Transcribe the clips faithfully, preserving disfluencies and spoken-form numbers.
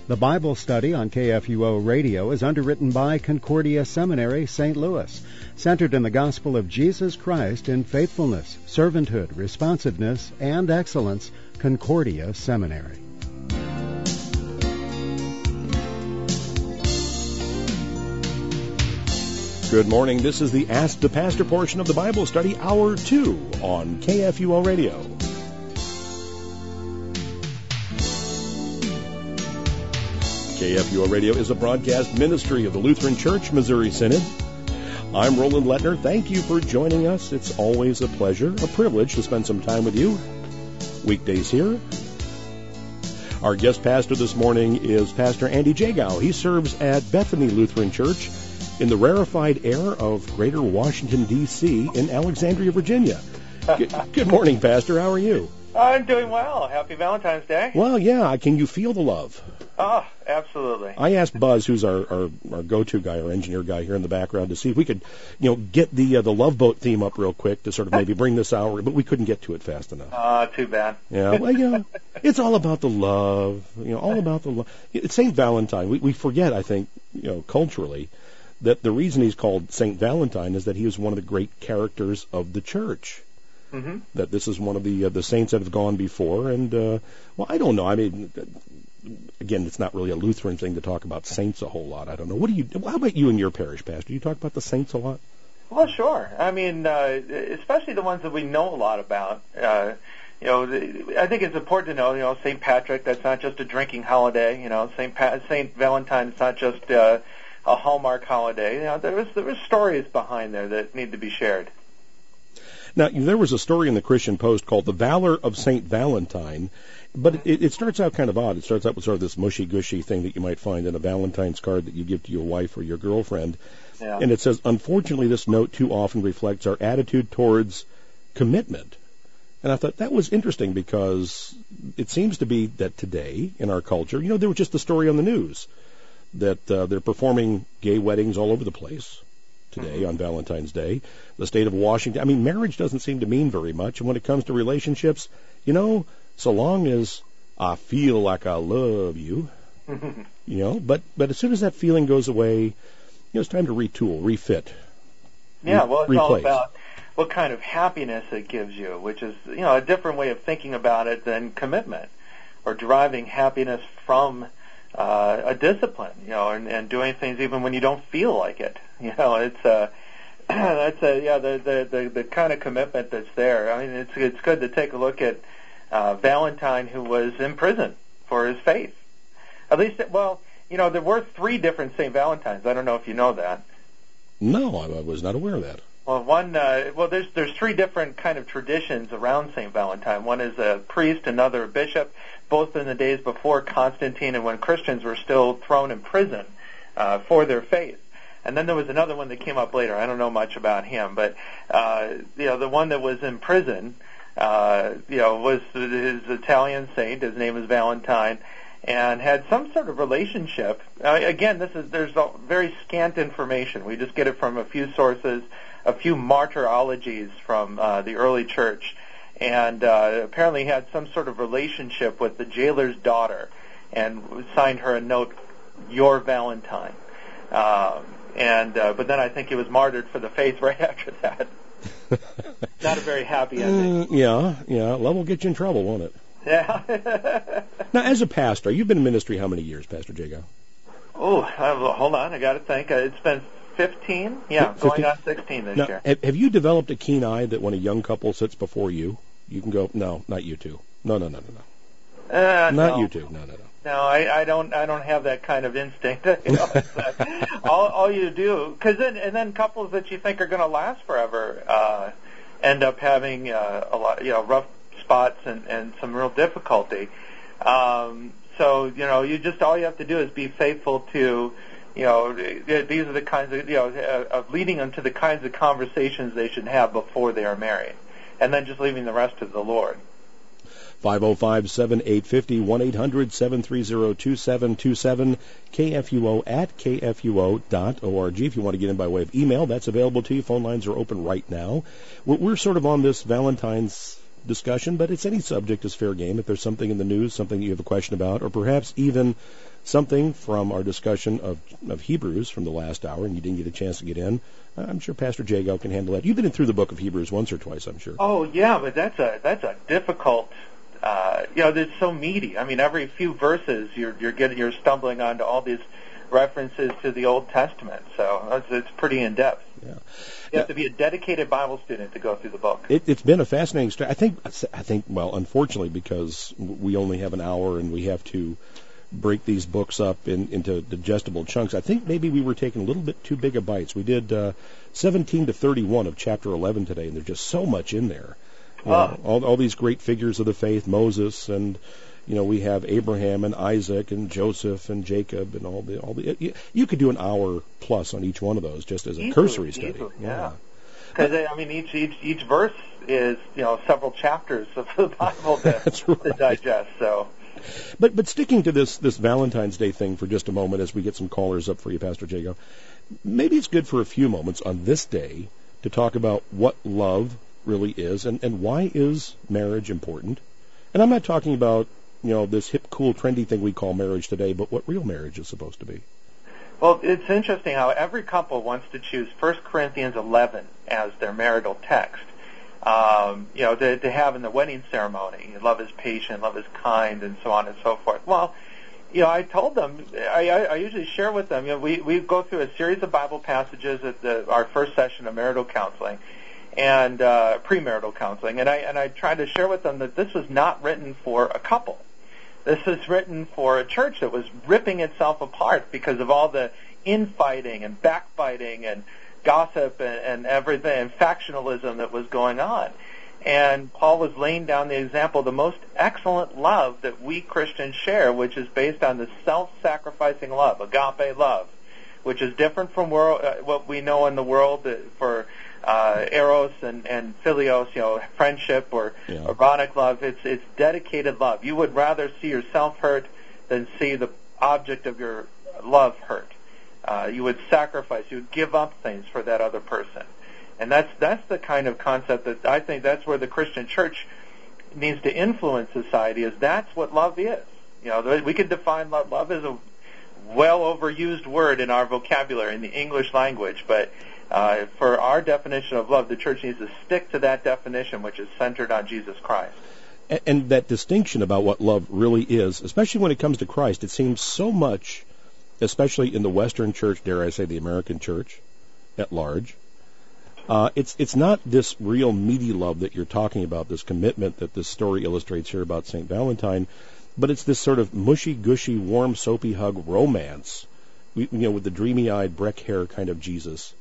The Bible study on K F U O Radio is underwritten by Concordia Seminary, Saint Louis, centered in the gospel of Jesus Christ in faithfulness, servanthood, responsiveness, and excellence. Concordia Seminary. Good morning. This is the Ask the Pastor portion of the Bible study, Hour two on K F U O Radio. K F U O Radio is a broadcast ministry of the Lutheran Church Missouri Synod. I'm Roland Lettner. Thank you for joining us. It's always a pleasure, a privilege to spend some time with you. Weekdays here. Our guest pastor this morning is Pastor Andy Jagow. He serves at Bethany Lutheran Church in the rarefied air of Greater Washington, D C in Alexandria, Virginia. Good, good morning, Pastor. How are you? I'm doing well. Happy Valentine's Day. Well, yeah. Can you feel the love? Oh, absolutely. I asked Buzz, who's our, our, our go-to guy, our engineer guy here in the background, to see if we could, you know, get the uh, the Love Boat theme up real quick to sort of maybe bring this hour, but we couldn't get to it fast enough. Ah, uh, too bad. Yeah, well, you know, it's all about the love, you know, all about the love. It's Saint Valentine. We, we forget, I think, you know, culturally, that the reason he's called Saint Valentine is that he was one of the great characters of the church. Mm-hmm. That this is one of the uh, the saints that have gone before, and uh, well, I don't know. I mean, again, it's not really a Lutheran thing to talk about saints a whole lot. I don't know. What do you? How about you in your parish, Pastor? Do you talk about the saints a lot? Well, sure. I mean, uh, especially the ones that we know a lot about. Uh, you know, I think it's important to know. You know, Saint Patrick. That's not just a drinking holiday. You know, Saint pa- Saint Valentine. It's not just uh, a Hallmark holiday. You know, there was there was stories behind there that need to be shared. Now, there was a story in the Christian Post called The Valor of Saint Valentine, but it, it starts out kind of odd. It starts out with sort of this mushy-gushy thing that you might find in a Valentine's card that you give to your wife or your girlfriend. Yeah. And it says, unfortunately, this note too often reflects our attitude towards commitment. And I thought that was interesting because it seems to be that today in our culture, you know, there was just a story on the news that uh, they're performing gay weddings all over the place today on Valentine's Day. The state of Washington, I mean, marriage doesn't seem to mean very much. And when it comes to relationships, you know, so long as I feel like I love you, you know, but, but as soon as that feeling goes away, you know, it's time to retool, refit. Yeah, well, it's replace. all about what kind of happiness it gives you, which is, you know, a different way of thinking about it than commitment or deriving happiness from Uh, a discipline, you know, and, and doing things even when you don't feel like it. You know, it's uh, that's a yeah the, the the the kind of commitment that's there. I mean, it's it's good to take a look at uh, Valentine, who was in prison for his faith. At least, well, you know, there were three different Saint Valentines. I don't know if you know that. No, I, I was not aware of that. Well, one, uh, well, there's there's three different kind of traditions around Saint Valentine. One is a priest, another a bishop, both in the days before Constantine and when Christians were still thrown in prison uh, for their faith. And then there was another one that came up later. I don't know much about him, but uh, you know, the one that was in prison, uh, you know, was his Italian saint. His name is Valentine, and had some sort of relationship. Uh, again, this is there's very scant information. We just get it from a few sources, a few martyrologies from uh, the early church, and uh, apparently had some sort of relationship with the jailer's daughter, and signed her a note, "Your Valentine." Um, and uh, but then I think he was martyred for the faith right after that. Not a very happy ending. Mm, yeah, yeah. Love will get you in trouble, won't it? Yeah. Now, as a pastor, you've been in ministry how many years, Pastor Jagow? Oh, uh, hold on. I got to think. Uh, it's been fifteen? Yeah, fifteen? Going on sixteen this now, year. Have you developed a keen eye that when a young couple sits before you, you can go, no, not you two. No, no, no, no, no. Uh, not no. you two. No, no, no. No, I, I don't. I don't have that kind of instinct. You know, uh, all, all you do, because then and then couples that you think are going to last forever uh, end up having uh, a lot, you know, rough spots and, and some real difficulty. Um, so you know, you just all you have to do is be faithful to, you know, these are the kinds of, you know, uh, of leading them to the kinds of conversations they should have before they are married, and then just leaving the rest to the Lord. five oh five, seven eight five oh, one eight hundred, seven three zero, two seven two seven, K F U O at K F U O dot org. If you want to get in by way of email, that's available to you. Phone lines are open right now. We're, we're sort of on this Valentine's discussion, but it's any subject is fair game. If there's something in the news, something you have a question about, or perhaps even something from our discussion of, of Hebrews from the last hour, and you didn't get a chance to get in, I'm sure Pastor Jago can handle that. You've been in through the book of Hebrews once or twice, I'm sure. Oh, yeah, but that's a that's a difficult, uh, you know, it's so meaty. I mean, every few verses you're you're getting you're stumbling onto all these references to the Old Testament, so it's, it's pretty in depth. Yeah. You have to be a dedicated Bible student to go through the book. It, it's been a fascinating story. I think, I think, well, unfortunately, because we only have an hour and we have to break these books up in, into digestible chunks, I think maybe we were taking a little bit too big of bites. We did uh, seventeen to thirty-one of chapter eleven today, and there's just so much in there. You know, oh. all, all these great figures of the faith, Moses, and you know we have Abraham and Isaac and Joseph and Jacob and all the all the. You, you could do an hour plus on each one of those just as a easily, cursory study. Easily, yeah. Because I mean, each each each verse is you know several chapters of the Bible to, That's right. to digest. So. But but sticking to this this Valentine's Day thing for just a moment as we get some callers up for you, Pastor Jago, maybe it's good for a few moments on this day to talk about what love really is and, and why is marriage important. And I'm not talking about, you know, this hip, cool, trendy thing we call marriage today, but what real marriage is supposed to be. Well, it's interesting how every couple wants to choose First Corinthians eleven as their marital text. Um, you know, to, to have in the wedding ceremony. Love is patient, love is kind, and so on and so forth. Well, you know, I told them, I, I, I usually share with them, you know, we, we go through a series of Bible passages at the, our first session of marital counseling and uh, premarital counseling, and I, and I try to share with them that this was not written for a couple. This is written for a church that was ripping itself apart because of all the infighting and backbiting and gossip and, and everything, and factionalism that was going on. And Paul was laying down the example of the most excellent love that we Christians share, which is based on the self-sacrificing love, agape love, which is different from world, uh, what we know in the world for uh, eros and, and philios, you know, friendship or yeah. erotic love. It's it's dedicated love. You would rather see yourself hurt than see the object of your love hurt. Uh, you would sacrifice, you would give up things for that other person. And that's that's the kind of concept that I think that's where the Christian church needs to influence society, is that's what love is. You know, we could define love. Love is a well overused word in our vocabulary in the English language, but uh, for our definition of love, the church needs to stick to that definition, which is centered on Jesus Christ. And, and that distinction about what love really is, especially when it comes to Christ, it seems so much, especially in the Western church, dare I say the American church at large, uh, it's it's not this real meaty love that you're talking about, this commitment that this story illustrates here about Saint Valentine, but it's this sort of mushy, gushy, warm, soapy hug romance, you know, with the dreamy-eyed, Breck hair kind of Jesus.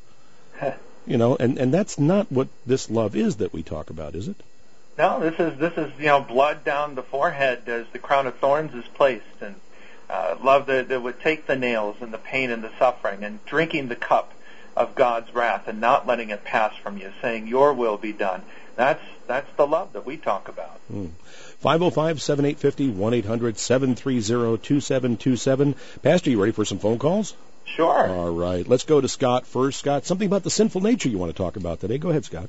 You know, and, and that's not what this love is that we talk about, is it? No, this is, this is you know, blood down the forehead as the crown of thorns is placed, and Uh, love that, that would take the nails and the pain and the suffering and drinking the cup of God's wrath and not letting it pass from you, saying, your will be done. That's that's the love that we talk about. Mm. five oh five, seven eight five oh, one eight hundred, seven three zero, two seven two seven. Pastor, you ready for some phone calls? Sure. All right. Let's go to Scott first. Scott, something about the sinful nature you want to talk about today. Go ahead, Scott.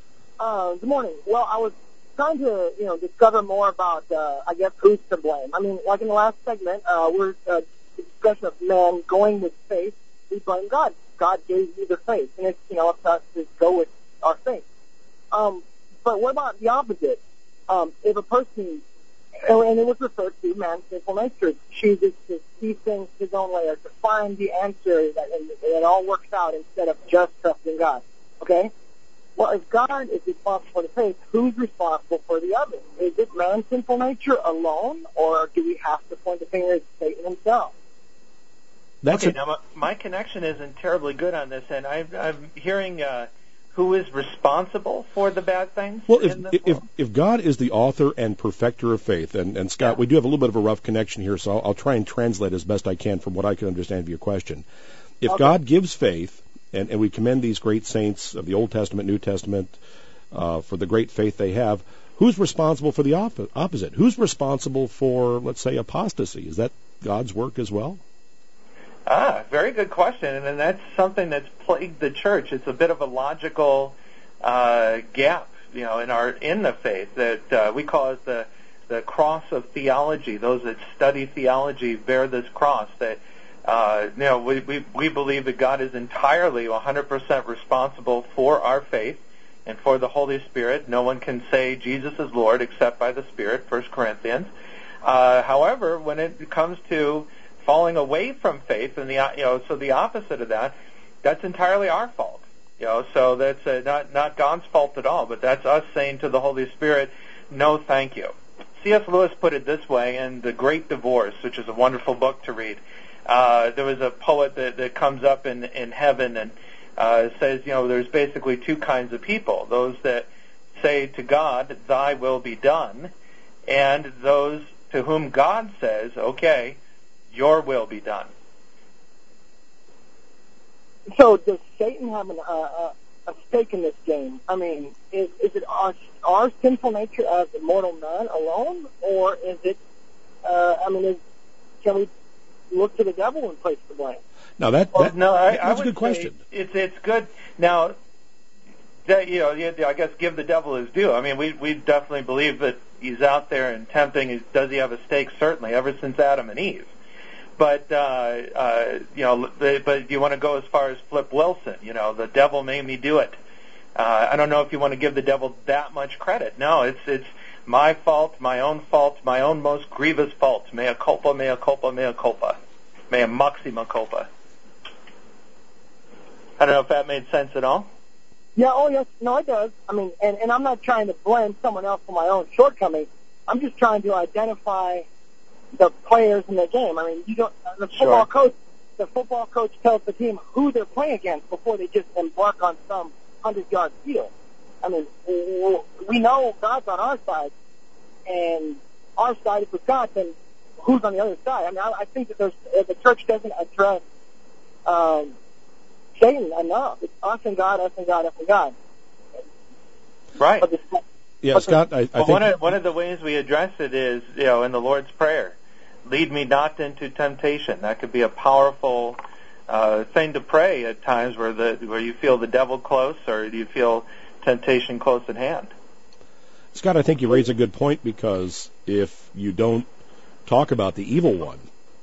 Uh, good morning. Well, I was trying to, you know, discover more about, uh, I guess, who's to blame. I mean, like in the last segment, uh, we're uh, discussion of man going with faith. We blame God. God gave you the faith, and it's, you know, up to us to go with our faith. Um, but what about the opposite? Um, if a person, and it was referred to man's sinful nature, chooses to see things his own way or to find the answer that and it all works out instead of just trusting God. Okay? Well, if God is responsible for the faith, who's responsible for the other? Is it man's sinful nature alone, or do we have to point the finger at Satan himself? That's okay, a- now my, my connection isn't terribly good on this, and I've, I'm hearing uh, who is responsible for the bad things. Well, if in this if, world? if God is the author and perfecter of faith, and, and Scott, Yeah. we do have a little bit of a rough connection here, so I'll, I'll try and translate as best I can from what I can understand of your question. If Okay. God gives faith, and, and we commend these great saints of the Old Testament, New Testament, uh, for the great faith they have, who's responsible for the op- opposite? Who's responsible for, let's say, apostasy? Is that God's work as well? Ah, very good question, and that's something that's plagued the church. It's a bit of a logical uh, gap you know, in our in the faith that uh, we call it the the cross of theology. Those that study theology bear this cross. That uh, you know, we, we we believe that God is entirely one hundred percent responsible for our faith and for the Holy Spirit. No one can say Jesus is Lord except by the Spirit. First Corinthians. Uh, however, when it comes to falling away from faith, and the you know, so the opposite of that, that's entirely our fault. You know, so that's uh, not not God's fault at all, but that's us saying to the Holy Spirit, no, thank you. C S Lewis put it this way in The Great Divorce, which is a wonderful book to read. Uh, there was a poet that, that comes up in in heaven and uh, says, you know, there's basically two kinds of people: those that say to God, "Thy will be done," and those to whom God says, "Okay, your will be done." So does Satan have an, uh, a stake in this game? I mean, is, is it our, our sinful nature as a mortal man alone, or is it, uh, I mean, is, can we look to the devil and place the blame? Now, that, that, well, no, I, that's I a good question. It's, it's good. Now, that, you know, I guess give the devil his due. I mean, we, we definitely believe that he's out there and tempting. Does he have a stake? Certainly, ever since Adam and Eve. But, uh, uh, you know, the, but you want to go as far as Flip Wilson, you know, the devil made me do it. Uh, I don't know if you want to give the devil that much credit. No, it's it's my fault, my own fault, my own most grievous fault. Mea culpa, mea culpa, mea culpa. Mea maxima culpa. I don't know if that made sense at all. Yeah, oh yes, no, it does. I mean, and, and I'm not trying to blame someone else for my own shortcomings. I'm just trying to identify the players in the game. I mean, you don't. The football Sure. coach, the football coach tells the team who they're playing against before they just embark on some hundred-yard field. I mean, we know God's on our side, and our side is with God. Then who's on the other side? I mean, I, I think that there's, if the church doesn't address um, Satan enough. It's us and God, us and God, us and God. Right. But the, Yeah, but Scott, I, I well, think... one of, one of the ways we address it is, you know, in the Lord's Prayer, lead me not into temptation. That could be a powerful uh, thing to pray at times where the where you feel the devil close or you feel temptation close at hand. Scott, I think you raise a good point, because if you don't talk about the evil one,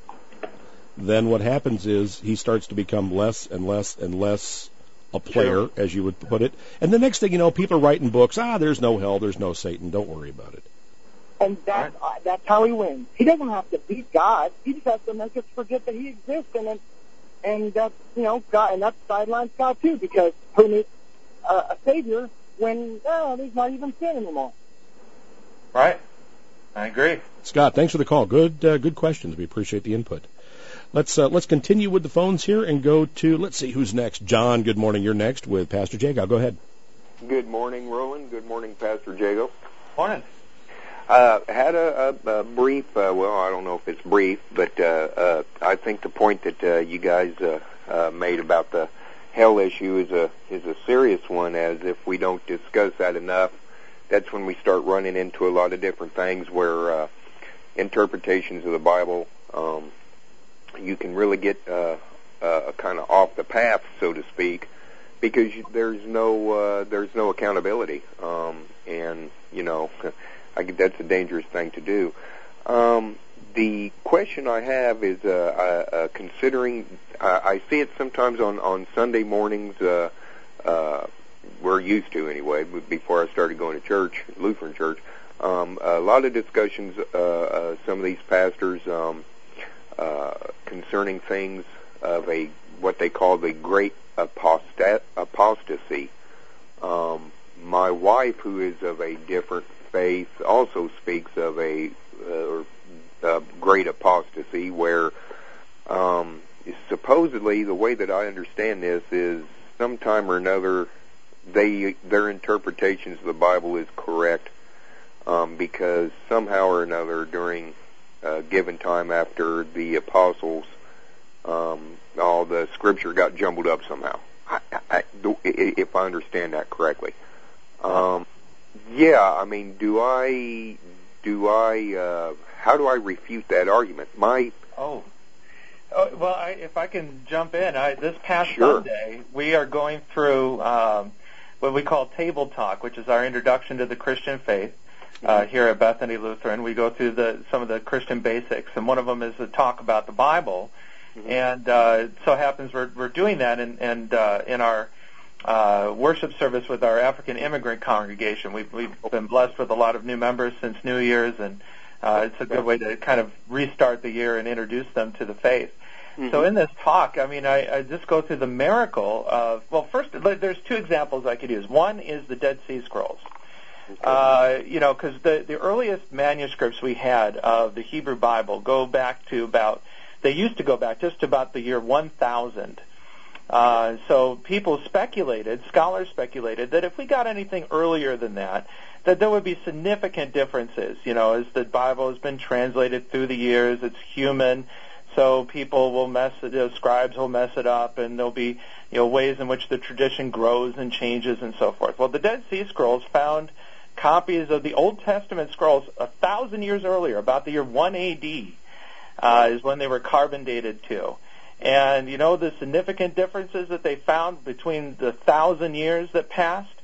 then what happens is he starts to become less and less and less a player, True. as you would put it. And the next thing you know, people are writing books, ah, there's no hell, there's no Satan, don't worry about it. And that, uh, that's how he wins. He doesn't have to beat God. He just has to make us forget that he exists, and and that's, you know, God, and that sidelines God too, because who needs uh, a savior when oh, there's not even sin anymore? Right. I agree. Scott, thanks for the call. Good, uh, good questions. We appreciate the input. Let's uh, let's continue with the phones here and go to, let's see who's next. John, good morning. You're next with Pastor Jago. Go ahead. Good morning, Roland. Good morning, Pastor Jago. Morning. Uh, had a, a, a brief, uh, well, I don't know if it's brief, but uh, uh, I think the point that uh, you guys uh, uh, made about the hell issue is a is a serious one, as if we don't discuss that enough, that's when we start running into a lot of different things where uh, interpretations of the Bible, um, you can really get uh, uh, kind of off the path, so to speak, because you, there's no uh, there's no accountability, um, and you know. I think that's a dangerous thing to do. Um, the question I have is, uh, uh, uh, considering, uh, I see it sometimes on, on Sunday mornings, uh, uh, we're used to anyway, before I started going to church, Lutheran church, um, a lot of discussions, uh, uh, some of these pastors, um, uh, concerning things of a, what they call the great apostat- apostasy. Um, my wife, who is of a different faith, also speaks of a, uh, a great apostasy where um, supposedly the way that I understand this is sometime or another they their interpretations of the Bible is correct, um, because somehow or another during a given time after the apostles, um, all the scripture got jumbled up somehow, I, I, if I understand that correctly. Um, Yeah, I mean, do I, do I, uh, how do I refute that argument? My Oh, oh well, I, if I can jump in, I, this past Sure. Sunday we are going through um, what we call Table Talk, which is our introduction to the Christian faith. Uh, here at Bethany Lutheran, we go through the some of the Christian basics, and one of them is a talk about the Bible. Mm-hmm. And uh, it so happens we're, we're doing that in, and, uh, in our uh, worship service with our African immigrant congregation. We've, we've been blessed with a lot of new members since New Year's, and uh, it's a good way to kind of restart the year and introduce them to the faith. Mm-hmm. So in this talk, I mean, I, I just go through the miracle of, well, first, there's two examples I could use. One is the Dead Sea Scrolls. Uh, you know, because the, the earliest manuscripts we had of the Hebrew Bible go back to about, they used to go back just to about the year one thousand. Uh, so people speculated, scholars speculated, that if we got anything earlier than that, that there would be significant differences. You know, as the Bible has been translated through the years, it's human, so people will mess it, you know, scribes will mess it up, and there'll be, you know, ways in which the tradition grows and changes and so forth. Well, the Dead Sea Scrolls found copies of the Old Testament scrolls a thousand years earlier, about the year one A D, uh, is when they were carbon dated to. And you know the significant differences that they found between the thousand years that passed?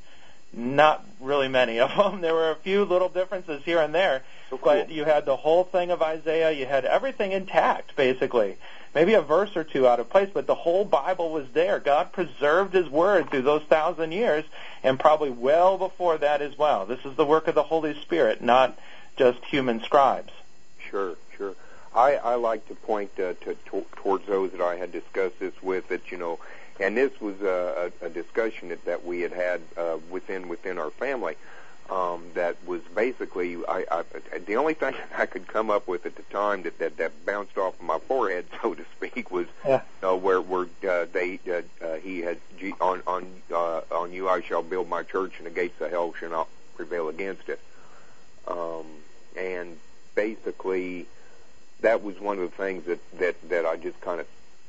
Not really many of them. There were a few little differences here and there, so cool. But you had the whole thing of Isaiah. You had everything intact, basically. Maybe a verse or two out of place, but the whole Bible was there. God preserved His Word through those thousand years, and probably well before that as well. This is the work of the Holy Spirit, not just human scribes. Sure, sure. I, I like to point uh, to, to, towards those that I had discussed this with, that, you know, and this was a, a, a discussion that, that we had had uh, within within our family. Um, that was basically, I, I, the only thing I could come up with at the time that, that, that bounced off of my forehead, so to speak, was yeah. uh, where where uh, they uh, uh, he had on on uh, on you I shall build my church, and the gates of hell shall not prevail against it. Um, and basically, that was one of the things that that, that I just kind of,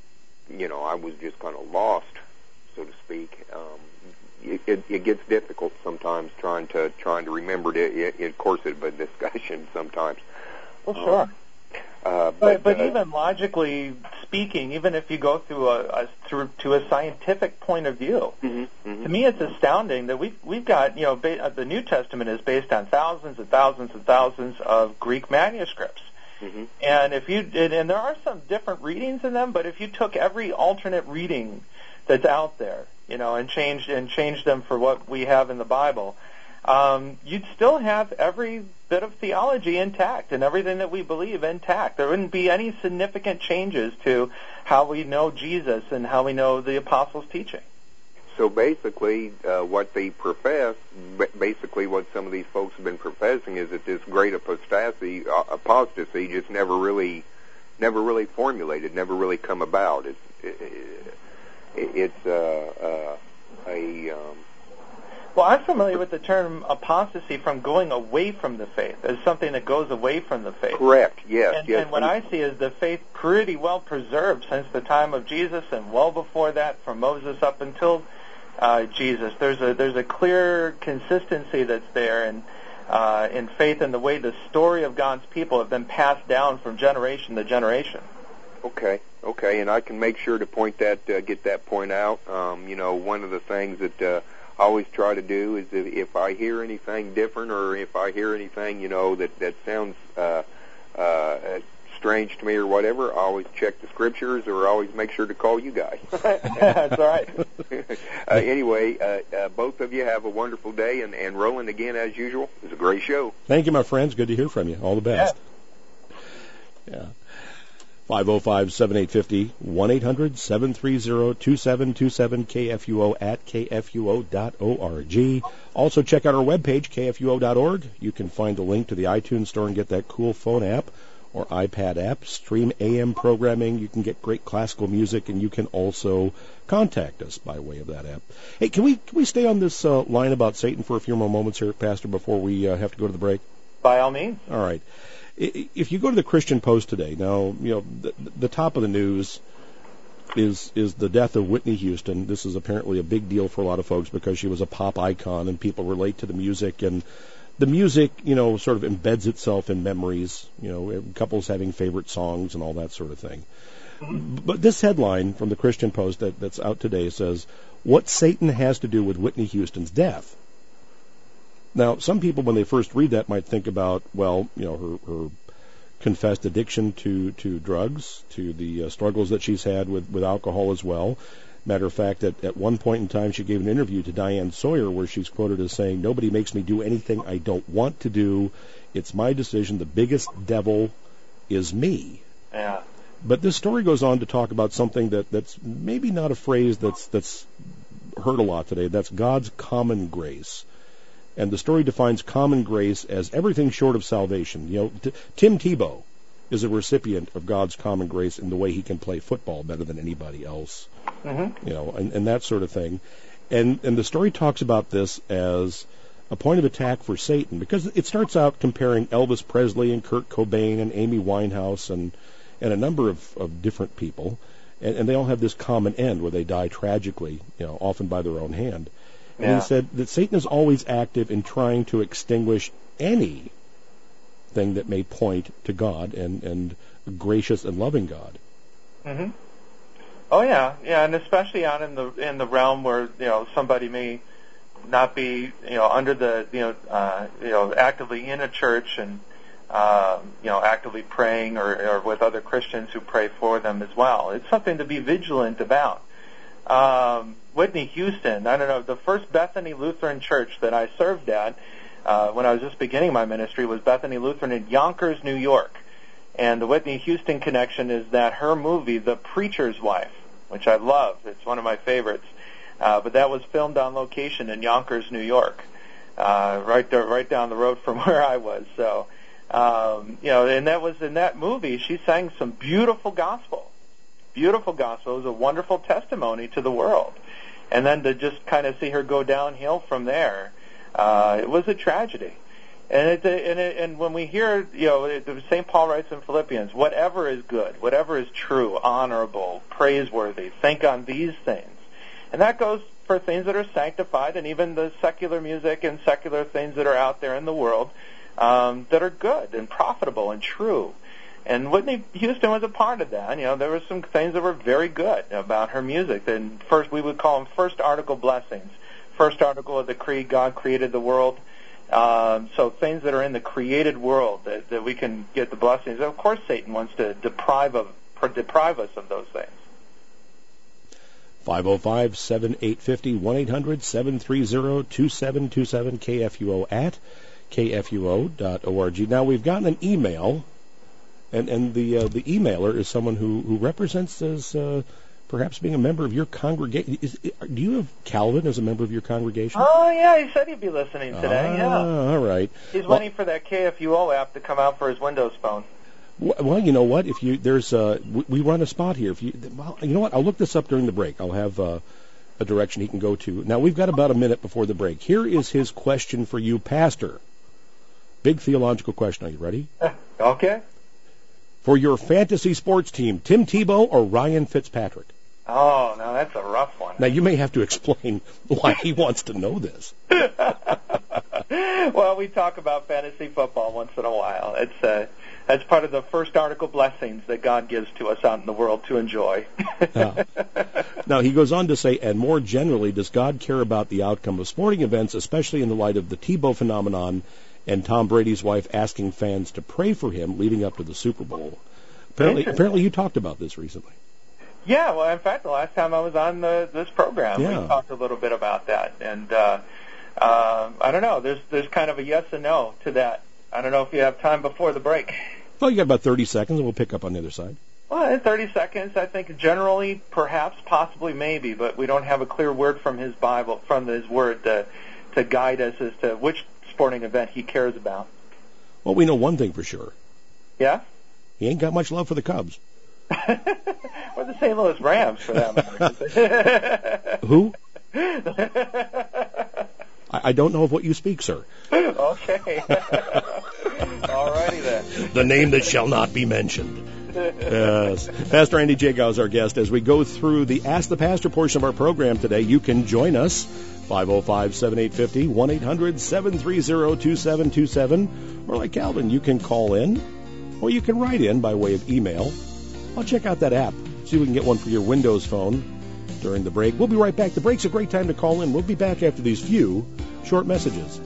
you know, I was just kind of lost, so to speak. Um, It, it, it gets difficult sometimes trying to trying to remember it. it, it of course, it's a discussion sometimes. Well, sure. Um, uh, but but, but uh, even logically speaking, even if you go through a, a through to a scientific point of view, mm-hmm, mm-hmm. to me it's astounding that we've we've got, you know, ba- the New Testament is based on thousands and thousands and thousands of Greek manuscripts. Mm-hmm. And if you did, and there are some different readings in them, but if you took every alternate reading that's out there, you know, and changed and changed them for what we have in the Bible, um, you'd still have every bit of theology intact and everything that we believe intact. There wouldn't be any significant changes to how we know Jesus and how we know the apostles' teaching. So basically, uh, what they profess, basically what some of these folks have been professing, is that this great apostasy, uh, apostasy just never really, never really formulated, never really come about. It's, it, it's uh, uh, a... Um, well, I'm familiar with the term apostasy from going away from the faith, as something that goes away from the faith. Correct, yes. And, yes. and what I see is the faith pretty well preserved since the time of Jesus, and well before that, from Moses up until uh, Jesus. There's a there's a clear consistency that's there in, uh, in faith and the way the story of God's people have been passed down from generation to generation. Okay, okay, and I can make sure to point that, uh, get that point out. Um, you know, one of the things that uh, I always try to do is that if I hear anything different, or if I hear anything, you know, that that sounds uh, uh, strange to me or whatever, I always check the scriptures, or I always make sure to call you guys. That's all right. uh, anyway, uh, uh, both of you have a wonderful day, and, and Roland, again, as usual, it was a great show. Thank you, my friends. Good to hear from you. All the best. Yeah. yeah. five oh five, seven eight five oh, one eight hundred, seven three zero, two seven two seven, K F U O at K F U O dot org. Also, check out our webpage, K F U O dot org. You can find the link to the iTunes Store and get that cool phone app or iPad app. Stream A M programming. You can get great classical music, and you can also contact us by way of that app. Hey, can we can we stay on this uh, line about Satan for a few more moments here, Pastor, before we uh, have to go to the break? By all means. All right. If you go to the Christian Post today, now, you know, the, the top of the news is is the death of Whitney Houston. This is apparently a big deal for a lot of folks because she was a pop icon and people relate to the music and the music, you know, sort of embeds itself in memories, you know, couples having favorite songs and all that sort of thing. Mm-hmm. But this headline from the Christian Post that, that's out today says, "What Satan has to do with Whitney Houston's death." Now, some people, when they first read that, might think about, well, you know, her, her confessed addiction to, to drugs, to the uh, struggles that she's had with, with alcohol as well. Matter of fact, at, at one point in time, she gave an interview to Diane Sawyer where she's quoted as saying, "Nobody makes me do anything I don't want to do. It's my decision. The biggest devil is me." Yeah. But this story goes on to talk about something that, that's maybe not a phrase that's that's heard a lot today. That's God's common grace. And the story defines common grace as everything short of salvation. You know, T- Tim Tebow is a recipient of God's common grace in the way he can play football better than anybody else. Mm-hmm. You know, and, and that sort of thing. And and the story talks about this as a point of attack for Satan, because it starts out comparing Elvis Presley and Kurt Cobain and Amy Winehouse and and a number of, of different people, and, and they all have this common end where they die tragically, you know, often by their own hand. And yeah. he said that Satan is always active in trying to extinguish any thing that may point to God and, and a gracious and loving God. Mm-hmm. Oh yeah, yeah, and especially out in the in the realm where, you know, somebody may not be, you know, under the, you know, uh, you know, actively in a church and uh, you know, actively praying or, or with other Christians who pray for them as well. It's something to be vigilant about. Um, Whitney Houston, I don't know, the first Bethany Lutheran church that I served at uh, when I was just beginning my ministry was Bethany Lutheran in Yonkers, New York. And the Whitney Houston connection is that her movie, The Preacher's Wife, which I love, it's one of my favorites, uh, but that was filmed on location in Yonkers, New York, uh, right there, right down the road from where I was. So, um, you know, and that was in that movie, she sang some beautiful gospel. Beautiful gospel. It was a wonderful testimony to the world. And then to just kind of see her go downhill from there, uh, it was a tragedy. And it, and, it, and when we hear, you know, Saint Paul writes in Philippians, whatever is good, whatever is true, honorable, praiseworthy, think on these things. And that goes for things that are sanctified and even the secular music and secular things that are out there in the world um, that are good and profitable and true. And Whitney Houston was a part of that. You know, there were some things that were very good about her music. And first, we would call them first article blessings. First article of the creed, God created the world. Um, so things that are in the created world that, that we can get the blessings. Of course, Satan wants to deprive of deprive us of those things. five oh five, seven eight five oh, one eight hundred, seven three zero, two seven two seven, K F U O at K F U O dot org. Now, we've gotten an email, and, and the uh, the emailer is someone who, who represents as uh, perhaps being a member of your congregation. Is, do you have Calvin as a member of your congregation? Oh, yeah, he said he'd be listening today. Ah, yeah. All right. He's well, waiting for that K F U O app to come out for his Windows phone. Well, you know what? If you there's uh, we, we run a spot here. If you well, you know what? I'll look this up during the break. I'll have uh, a direction he can go to. Now we've got about a minute before the break. Here is his question for you, Pastor. Big theological question. Are you ready? Okay. For your fantasy sports team, Tim Tebow or Ryan Fitzpatrick? Oh, now that's a rough one. Now you may have to explain why he wants to know this. Well, we talk about fantasy football once in a while. It's uh, that's part of the first article blessings that God gives to us out in the world to enjoy. Yeah. Now, he goes on to say, and more generally, does God care about the outcome of sporting events, especially in the light of the Tebow phenomenon and Tom Brady's wife asking fans to pray for him leading up to the Super Bowl? Apparently, apparently you talked about this recently. Yeah, well, in fact, the last time I was on the, this program, yeah. we talked a little bit about that. And uh, uh, I don't know, there's there's kind of a yes and no to that. I don't know if you have time before the break. Well, you got about thirty seconds, and we'll pick up on the other side. Well, in thirty seconds, I think generally, perhaps, possibly, maybe, but we don't have a clear word from his Bible, from his word to, to guide us as to which sporting event he cares about. Well, we know one thing for sure. Yeah? He ain't got much love for the Cubs. Or the Saint Louis Rams, for that matter. Who? I, I don't know of what you speak, sir. Okay. All righty then. The name that shall not be mentioned. Yes. Pastor Andy Jagow is our guest. As we go through the Ask the Pastor portion of our program today, you can join us. five oh five, seven eight five oh, one eight hundred, seven three zero, two seven two seven. Or like Calvin, you can call in, or you can write in by way of email. I'll check out that app. See if we can get one for your Windows phone during the break. We'll be right back. The break's a great time to call in. We'll be back after these few short messages.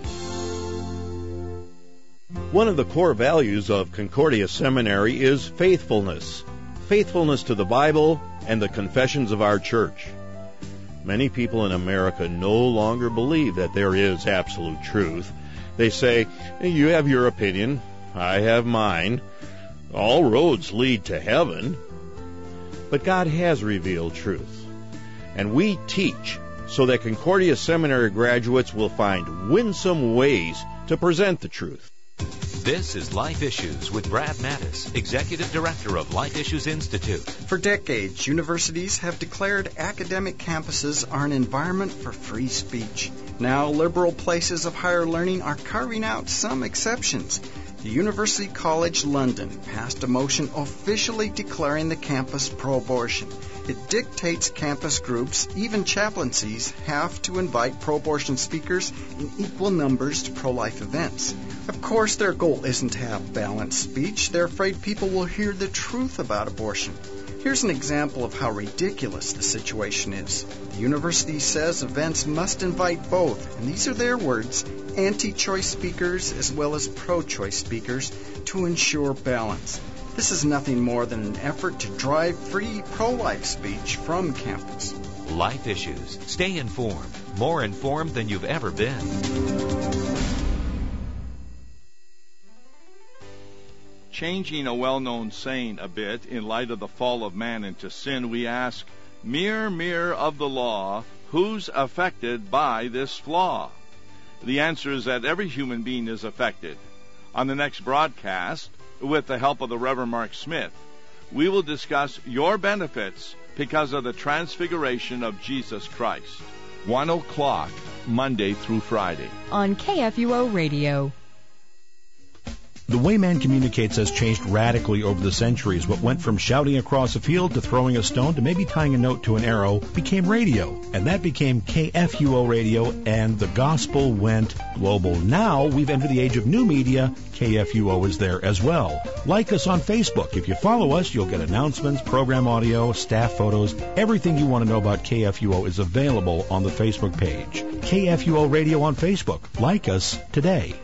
One of the core values of Concordia Seminary is faithfulness. Faithfulness to the Bible and the confessions of our church. Many people in America no longer believe that there is absolute truth. They say, you have your opinion, I have mine. All roads lead to heaven. But God has revealed truth. And we teach so that Concordia Seminary graduates will find winsome ways to present the truth. This is Life Issues with Brad Mattis, Executive Director of Life Issues Institute. For decades, universities have declared academic campuses are an environment for free speech. Now, liberal places of higher learning are carving out some exceptions. The University College London passed a motion officially declaring the campus pro-abortion. It dictates campus groups, even chaplaincies, have to invite pro-abortion speakers in equal numbers to pro-life events. Of course, their goal isn't to have balanced speech. They're afraid people will hear the truth about abortion. Here's an example of how ridiculous the situation is. The university says events must invite both, and these are their words, anti-choice speakers as well as pro-choice speakers to ensure balance. This is nothing more than an effort to drive free pro-life speech from campus. Life Issues. Stay informed. More informed than you've ever been. Changing a well-known saying a bit in light of the fall of man into sin, we ask, Mirror, mirror of the law, who's affected by this flaw? The answer is that every human being is affected. On the next broadcast, with the help of the Reverend Mark Smith, we will discuss your benefits because of the transfiguration of Jesus Christ. One o'clock, Monday through Friday. On K F U O Radio. The way man communicates has changed radically over the centuries. What went from shouting across a field to throwing a stone to maybe tying a note to an arrow became radio. And that became K F U O Radio, and the gospel went global. Now we've entered the age of new media. K F U O is there as well. Like us on Facebook. If you follow us, you'll get announcements, program audio, staff photos. Everything you want to know about K F U O is available on the Facebook page. K F U O Radio on Facebook. Like us today.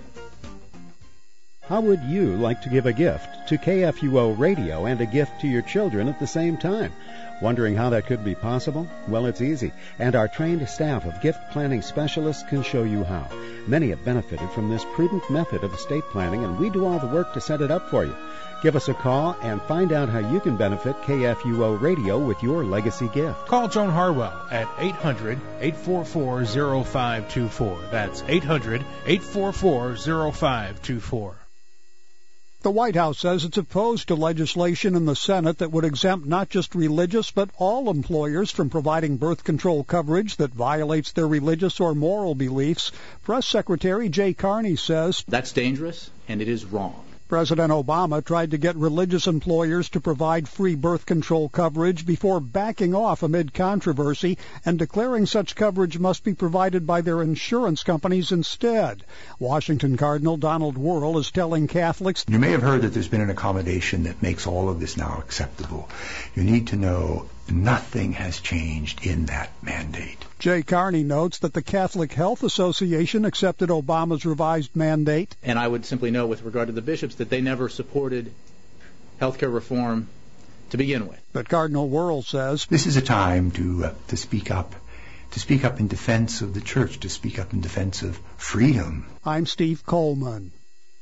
How would you like to give a gift to K F U O Radio and a gift to your children at the same time? Wondering how that could be possible? Well, it's easy, and our trained staff of gift planning specialists can show you how. Many have benefited from this prudent method of estate planning, and we do all the work to set it up for you. Give us a call and find out how you can benefit K F U O Radio with your legacy gift. Call Joan Harwell at eight hundred, eight four four, zero five two four. That's eight hundred, eight four four, zero five two four. The White House says it's opposed to legislation in the Senate that would exempt not just religious but all employers from providing birth control coverage that violates their religious or moral beliefs. Press Secretary Jay Carney says that's dangerous and it is wrong. President Obama tried to get religious employers to provide free birth control coverage before backing off amid controversy and declaring such coverage must be provided by their insurance companies instead. Washington Cardinal Donald Wuerl is telling Catholics, you may have heard that there's been an accommodation that makes all of this now acceptable. You need to know nothing has changed in that mandate. Jay Carney notes that the Catholic Health Association accepted Obama's revised mandate. And I would simply note with regard to the bishops that they never supported health care reform to begin with. But Cardinal Wuerl says this is a time to uh, to speak up, to speak up in defense of the church, to speak up in defense of freedom. I'm Steve Coleman.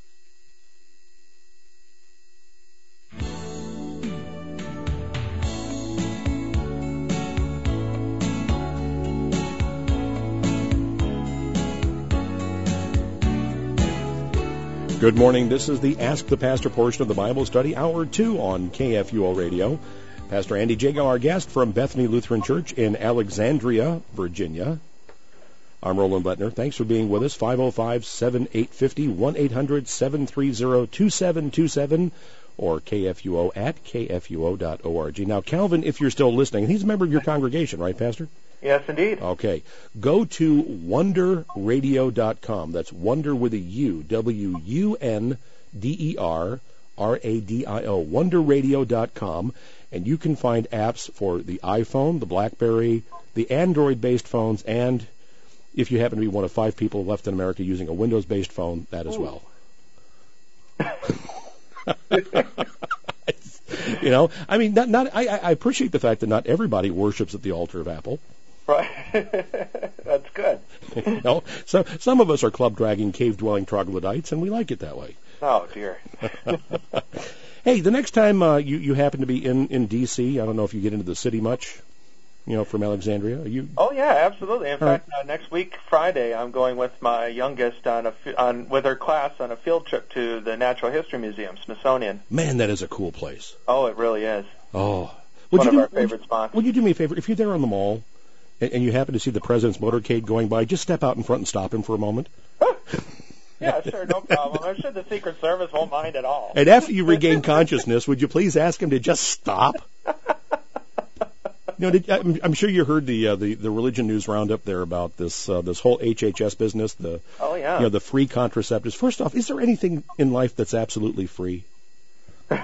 Good morning. This is the Ask the Pastor portion of the Bible study, hour two on K F U O Radio. Pastor Andy Jagow, our guest from Bethany Lutheran Church in Alexandria, Virginia. I'm Roland Butner. Thanks for being with us. five oh five, seven eight five oh, one eight hundred, seven three zero, two seven two seven. or K F U O at K F U O dot org. Now, Calvin, if you're still listening, and he's a member of your congregation, right, Pastor? Yes, indeed. Okay. Go to wonder radio dot com. That's Wonder with a U, W U N D E R R A D I O, wonder radio dot com, and you can find apps for the iPhone, the BlackBerry, the Android-based phones, and if you happen to be one of five people left in America using a Windows-based phone, that as Ooh. well. You know, I mean, not, not. I, I appreciate the fact that not everybody worships at the altar of Apple. Right. That's good. You know, so some of us are club-dragging, cave-dwelling troglodytes, and we like it that way. Oh, dear. Hey, the next time uh, you, you happen to be in, in D C, I don't know if you get into the city much, you know, from Alexandria. Are you? Oh, yeah, absolutely. In All fact, right. uh, next week, Friday, I'm going with my youngest on a on with her class on a field trip to the Natural History Museum, Smithsonian. Man, that is a cool place. Oh, it really is. Oh. Would One you of do, our favorite would you, spots. Would you do me a favor? If you're there on the mall and, and you happen to see the president's motorcade going by, just step out in front and stop him for a moment. Yeah, sure, no problem. I'm sure the Secret Service won't mind at all. And after you regain consciousness, would you please ask him to just stop? You know, did, I'm, I'm sure you heard the, uh, the the religion news roundup there about this uh, this whole H H S business. The oh yeah, you know, the free contraceptives. First off, is there anything in life that's absolutely free? No,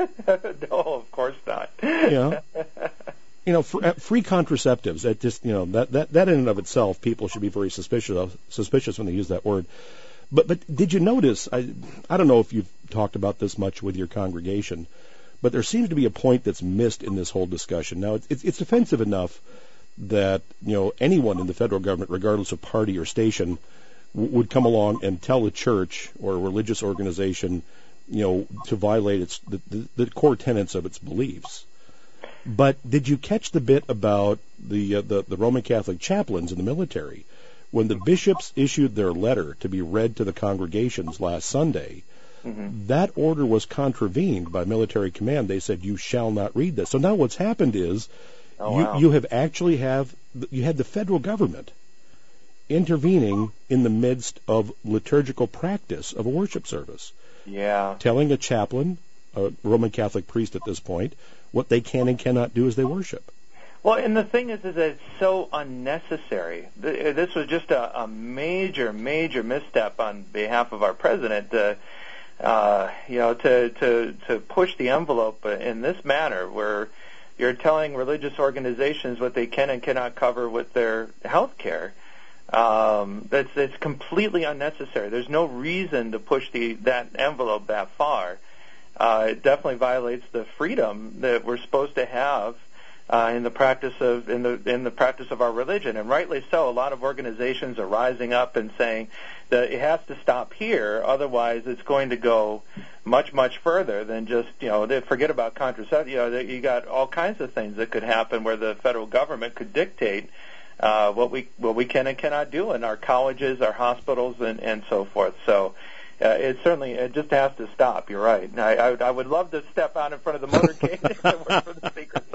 of course not. You know, you know, fr- uh, free contraceptives. That just you know that, that that in and of itself, people should be very suspicious of, suspicious when they use that word. But but did you notice? I I don't know if you've talked about this much with your congregation, but there seems to be a point that's missed in this whole discussion. Now it's it's, it's offensive enough that you know anyone in the federal government, regardless of party or station, w- would come along and tell a church or a religious organization, you know, to violate its the, the, the core tenets of its beliefs. But did you catch the bit about the uh, the the Roman Catholic chaplains in the military? When the bishops issued their letter to be read to the congregations last Sunday, mm-hmm. that order was contravened by military command. They said, you shall not read this. So now what's happened is oh, you, wow. you have actually have you had the federal government intervening in the midst of liturgical practice of a worship service. Yeah. Telling a chaplain, a Roman Catholic priest at this point, what they can and cannot do as they worship. Well, and the thing is, is that it's so unnecessary. This was just a, a major, major misstep on behalf of our president. Uh, uh, you know, to to to push the envelope in this manner, where you're telling religious organizations what they can and cannot cover with their health care. Um, that's it's completely unnecessary. There's no reason to push the that envelope that far. Uh, it definitely violates the freedom that we're supposed to have. Uh, in the practice of in the in the practice of our religion, and rightly so. A lot of organizations are rising up and saying that it has to stop here, otherwise it's going to go much much further than just you know. They forget about contraception. You know, you got all kinds of things that could happen where the federal government could dictate uh, what we what we can and cannot do in our colleges, our hospitals, and and so forth. So. Uh, it certainly it just has to stop. You're right. I, I, I would love to step out in front of the motorcade and work for the Secret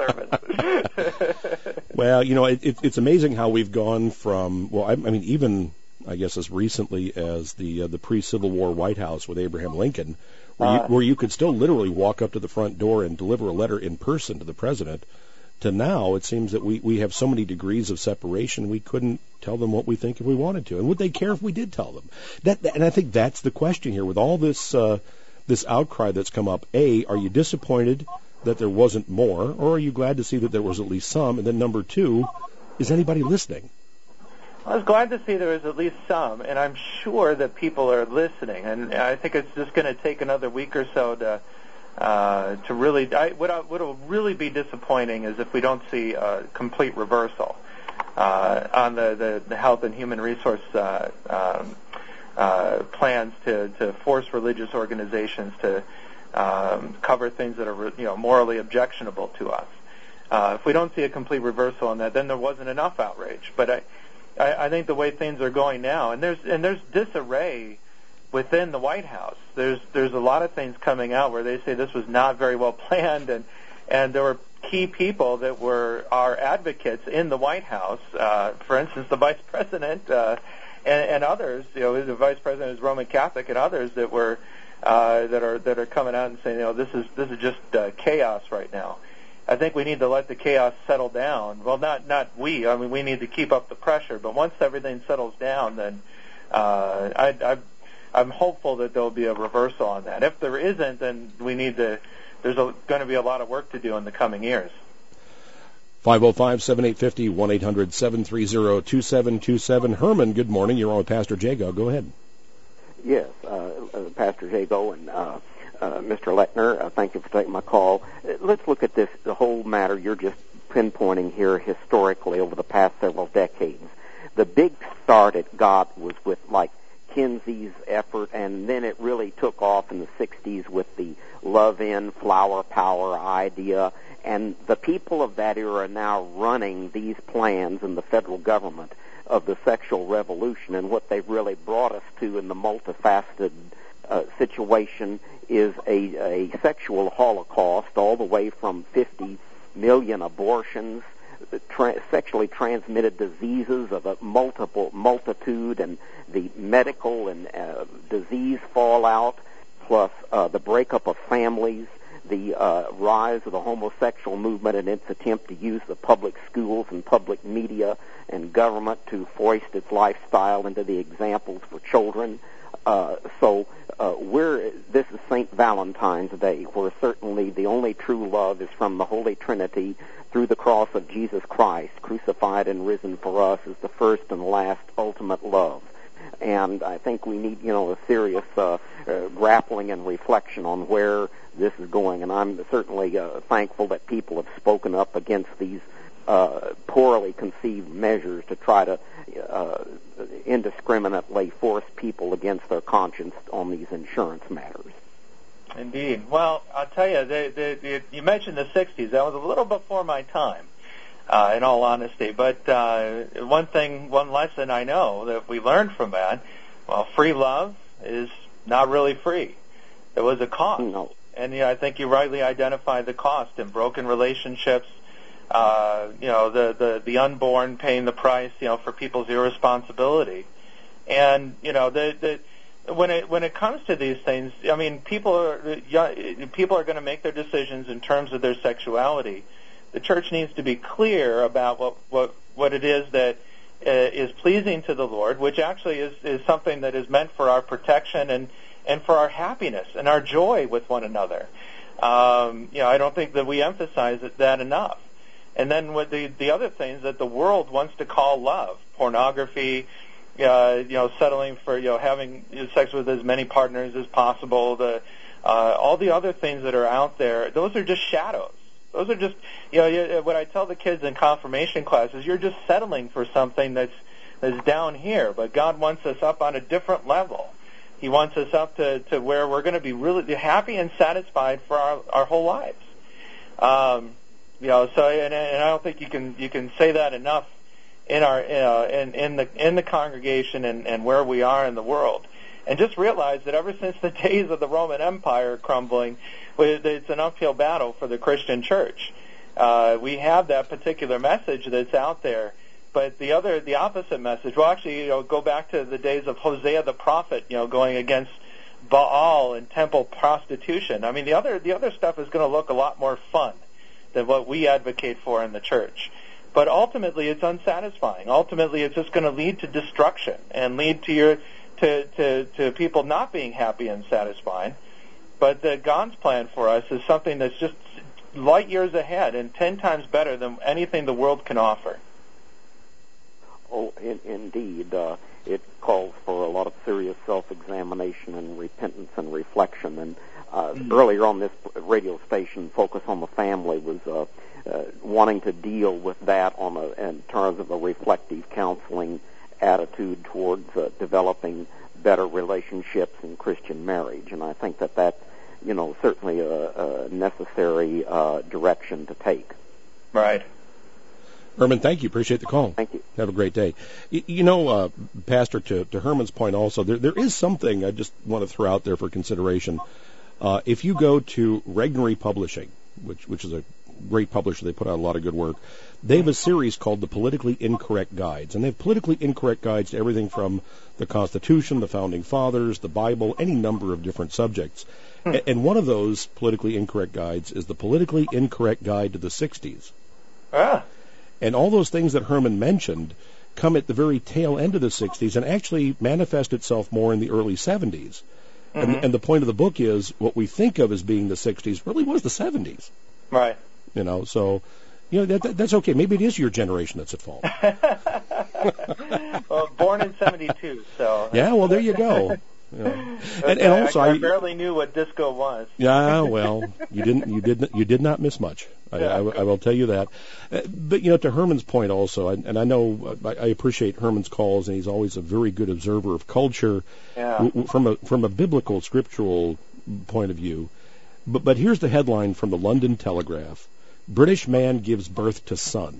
Service. Well, you know, it, it, it's amazing how we've gone from well, I, I mean, even I guess as recently as the uh, the pre-Civil War White House with Abraham Lincoln, where, uh, you, where you could still literally walk up to the front door and deliver a letter in person to the president. To now, it seems that we, we have so many degrees of separation, we couldn't tell them what we think if we wanted to. And would they care if we did tell them? That, that and I think that's the question here. With all this uh, this outcry that's come up, A, are you disappointed that there wasn't more, or are you glad to see that there was at least some? And then number two, is anybody listening? I was glad to see there was at least some, and I'm sure that people are listening. And I think it's just going to take another week or so to... Uh, to really, I, what, I, what will really be disappointing is if we don't see a complete reversal uh, on the, the, the health and human resource uh, um, uh, plans to, to force religious organizations to um, cover things that are, you know, morally objectionable to us. Uh, if we don't see a complete reversal on that, then there wasn't enough outrage. But I, I, I think the way things are going now, and there's and there's disarray within the White House. There's there's a lot of things coming out where they say this was not very well planned, and and there were key people that were our advocates in the White House. Uh, for instance, the Vice President uh, and, and others. You know, the Vice President is Roman Catholic, and others that were uh, that are that are coming out and saying, you know, this is this is just uh, chaos right now. I think we need to let the chaos settle down. Well, not not we. I mean, we need to keep up the pressure. But once everything settles down, then uh, I, I, I'm hopeful that there will be a reversal on that. If there isn't, then we need to. There's going to be a lot of work to do in the coming years. five oh five, seven eight five oh, one eight hundred, seven three zero, two seven two seven. Herman, good morning. You're on with Pastor Jago. Go ahead. Yes, uh, uh, Pastor Jago and uh, uh, Mister Lechner, uh, thank you for taking my call. Uh, let's look at this, the whole matter you're just pinpointing here historically over the past several decades. The big start it got was with, like, Kinsey's effort, and then it really took off in the sixties with the love in, flower power idea. And the people of that era are now running these plans in the federal government of the sexual revolution, and what they've really brought us to in the multifaceted uh, situation is a, a sexual holocaust, all the way from fifty million abortions, tra- sexually transmitted diseases of a multiple multitude, and the medical and uh, disease fallout, plus uh, the breakup of families, the uh, rise of the homosexual movement and its attempt to use the public schools and public media and government to foist its lifestyle into the examples for children. Uh, so uh, we're, this is Saint Valentine's Day, where certainly the only true love is from the Holy Trinity through the cross of Jesus Christ, crucified and risen for us, is the first and last ultimate love. And I think we need, you know, a serious uh, uh, grappling and reflection on where this is going. And I'm certainly uh, thankful that people have spoken up against these uh, poorly conceived measures to try to uh, indiscriminately force people against their conscience on these insurance matters. Indeed. Well, I'll tell you, the, the, the, you mentioned the sixties. That was a little before my time. Uh, in all honesty, but uh, one thing, one lesson I know that we learned from that, well, free love is not really free. There was a cost, no. and you know, I think you rightly identified the cost in broken relationships. Uh, you know, the, the the unborn paying the price, you know, for people's irresponsibility, and you know, the the when it when it comes to these things, I mean, people are people are going to make their decisions in terms of their sexuality. The church needs to be clear about what, what, what it is that uh, is pleasing to the Lord, which actually is, is something that is meant for our protection and, and for our happiness and our joy with one another. Um, you know, I don't think that we emphasize that enough. And then with the, the other things that the world wants to call love, pornography, uh, you know, settling for, you know, having sex with as many partners as possible, the, uh, all the other things that are out there, those are just shadows. Those are just, you know, what I tell the kids in confirmation classes, you're just settling for something that's that's down here, but God wants us up on a different level. He wants us up to, to where we're going to be really happy and satisfied for our, our whole lives. Um, you know, so and, and I don't think you can you can say that enough in our uh, in in the in the congregation and, and where we are in the world. And just realize that ever since the days of the Roman Empire crumbling, it's an uphill battle for the Christian church. Uh, we have that particular message that's out there, but the other, the opposite message. Well, actually, you know, go back to the days of Hosea the prophet, you know, going against Baal and temple prostitution. I mean, the other, the other stuff is going to look a lot more fun than what we advocate for in the church. But ultimately, it's unsatisfying. Ultimately, it's just going to lead to destruction and lead to your To, to, to people not being happy and satisfied. But the God's plan for us is something that's just light years ahead and ten times better than anything the world can offer. Oh, in, indeed. Uh, it calls for a lot of serious self-examination and repentance and reflection. And uh, mm-hmm. earlier on this radio station, Focus on the Family was uh, uh, wanting to deal with that on a, in terms of a reflective counseling attitude towards uh, developing better relationships in Christian marriage, and I think that that's, you know, certainly a, a necessary uh, direction to take. Right. Herman, thank you. Appreciate the call. Thank you. Have a great day. You, you know, uh, Pastor, to, to Herman's point also, there, there is something I just want to throw out there for consideration. Uh, if you go to Regnery Publishing, which which is a great publisher. They put out a lot of good work. They have a series called the Politically Incorrect Guides, and they have politically incorrect guides to everything from the Constitution, the Founding Fathers, the Bible, any number of different subjects. Hmm. And one of those politically incorrect guides is the Politically Incorrect Guide to the sixties. Ah. And all those things that Herman mentioned come at the very tail end of the sixties and actually manifest itself more in the early seventies. Mm-hmm. And, and the point of the book is what we think of as being the sixties really was the seventies. Right. You know, so... You know, that, that, that's okay. Maybe it is your generation that's at fault. Well, born in seventy-two, so... Yeah, well, there you go. Yeah. And, and also, I, I I barely knew what disco was. Yeah, well, you didn't, you did, you did not miss much. I, I, I will tell you that. Uh, but you know, to Herman's point also, and, and I know I, I appreciate Herman's calls, and he's always a very good observer of culture yeah. w- w- from a from a biblical, scriptural point of view. But but here's the headline from the London Telegraph: British man gives birth to son.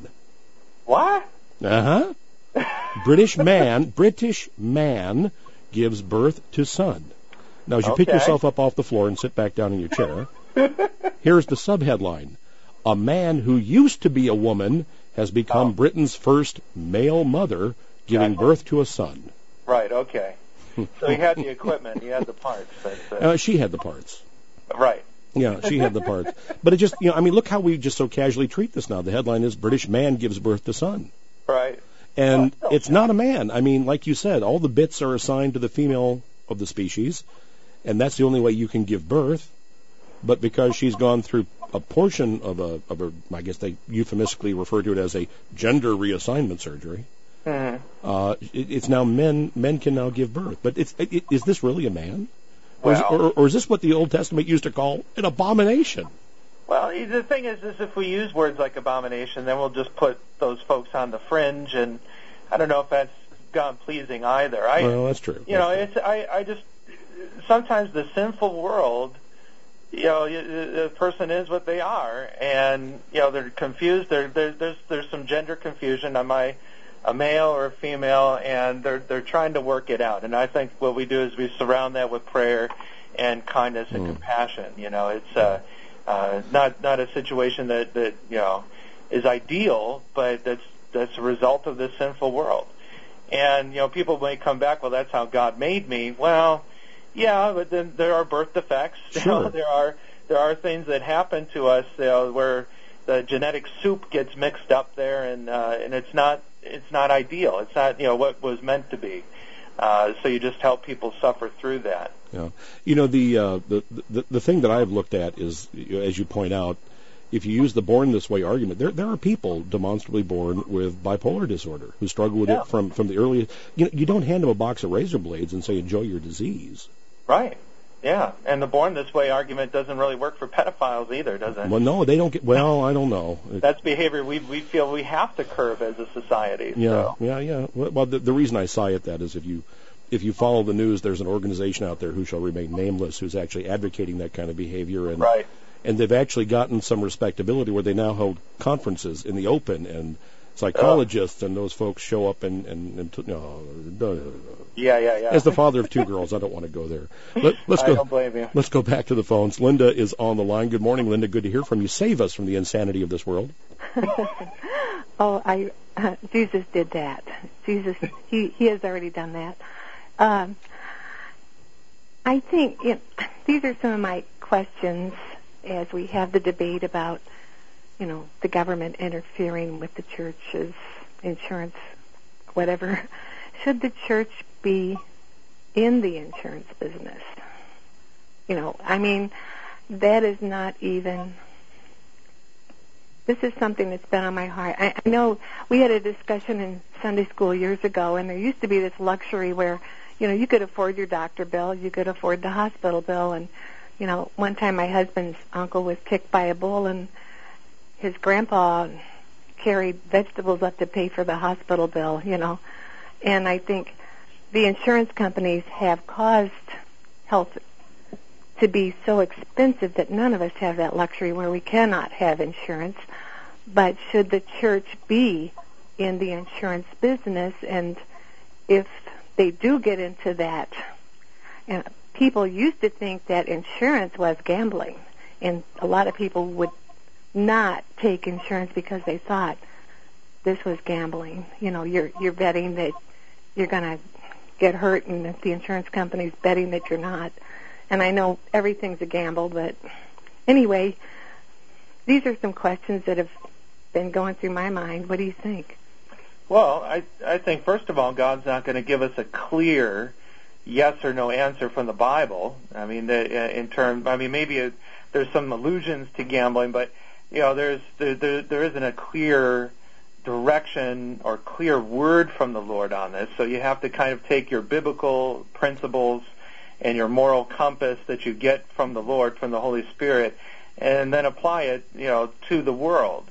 What? Uh huh. British man, British man gives birth to son. Now, as you okay. pick yourself up off the floor and sit back down in your chair, here's the subheadline: A man who used to be a woman has become oh. Britain's first male mother, giving gotcha. birth to a son. Right. Okay. So he had the equipment, he had the parts. But, uh... Uh, she had the parts. Right. Yeah, she had the parts. But it just, you know, I mean, look how we just so casually treat this now. The headline is British man gives birth to son. Right. And well, it's not a man. I mean, like you said, all the bits are assigned to the female of the species, and that's the only way you can give birth. But because she's gone through a portion of a, of a, I guess they euphemistically refer to it as a gender reassignment surgery, mm-hmm. uh, it, it's now men, men can now give birth. But it's, it, is this really a man? Well, or, is, or, or is this what the Old Testament used to call an abomination? Well, the thing is, is if we use words like abomination, then we'll just put those folks on the fringe, and I don't know if that's God pleasing either. I, well, that's true. You that's know, true. it's I, I just sometimes the sinful world, you know, the person is what they are, and you know they're confused. There, there, there's there's some gender confusion. Am I a male or a female? And they're they're trying to work it out. And I think what we do is we surround that with prayer and kindness and mm. compassion. You know, it's uh, uh, not not a situation that that you know is ideal, but that's that's a result of this sinful world. And you know, people may come back, well, that's how God made me. Well, yeah, but then there are birth defects. Sure. You know, there are there are things that happen to us, you know, where the genetic soup gets mixed up there, and uh, and it's not it's not ideal. It's not you know what was meant to be. Uh, so you just help people suffer through that. Yeah, you know the uh, the, the the thing that I've looked at is, you know, as you point out, if you use the born this way argument, there there are people demonstrably born with bipolar disorder who struggle with yeah. it from from the earliest. You know, you don't hand them a box of razor blades and say enjoy your disease. Right. Yeah, and the born this way argument doesn't really work for pedophiles either, does it? Well, no, they don't get. Well, I don't know. That's behavior we we feel we have to curb as a society. Yeah, so. yeah, yeah. Well, the, the reason I cite that is if you if you follow the news, there's an organization out there who shall remain nameless who's actually advocating that kind of behavior, and right. and they've actually gotten some respectability where they now hold conferences in the open, and psychologists oh. and those folks show up and and, and t- no, yeah, yeah, yeah. As the father of two girls, I don't want to go there. Let, let's go. I don't blame you. Let's go back to the phones. Linda is on the line. Good morning, Linda. Good to hear from you. Save us from the insanity of this world. oh, I uh, Jesus did that. Jesus, he he has already done that. Um, I think you know, these are some of my questions as we have the debate about, you know, the government interfering with the church's insurance, whatever. Should the church be in the insurance business? You know, I mean, that is not even, this is something that's been on my heart. I, I know we had a discussion in Sunday school years ago, and there used to be this luxury where, you know, you could afford your doctor bill, you could afford the hospital bill, and, you know, one time my husband's uncle was kicked by a bull, and his grandpa carried vegetables up to pay for the hospital bill, you know. And I think the insurance companies have caused health to be so expensive that none of us have that luxury where we cannot have insurance. But should the church be in the insurance business? And if they do get into that, you know, people used to think that insurance was gambling, and a lot of people would not take insurance because they thought this was gambling. You know, you're you're betting that you're going to get hurt, and if the insurance company's betting that you're not. And I know everything's a gamble, but anyway, these are some questions that have been going through my mind. What do you think? Well, I I think first of all, God's not going to give us a clear yes or no answer from the Bible. I mean, the, in terms, I mean, maybe a, there's some allusions to gambling, but you know, there's there there, there isn't a clear direction or clear word from the Lord on this. So you have to kind of take your biblical principles and your moral compass that you get from the Lord, from the Holy Spirit, and then apply it, you know, to the world.